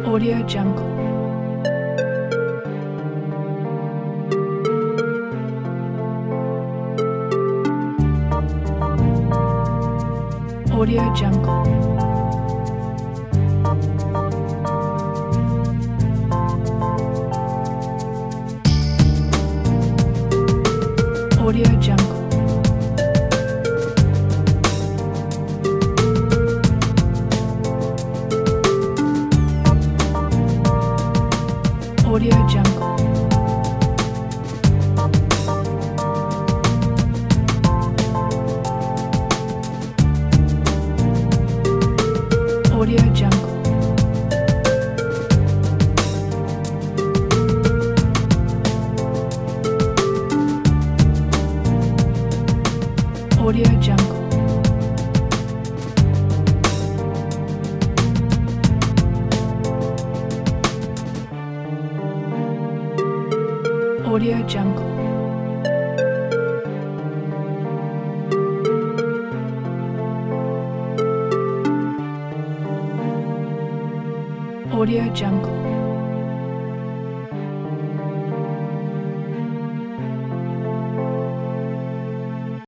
Audio Jungle. Audio Jungle. Audio Jungle. Audio Jungle. Audio Jungle. Audio Jungle. Audio Jungle. Audio Jungle.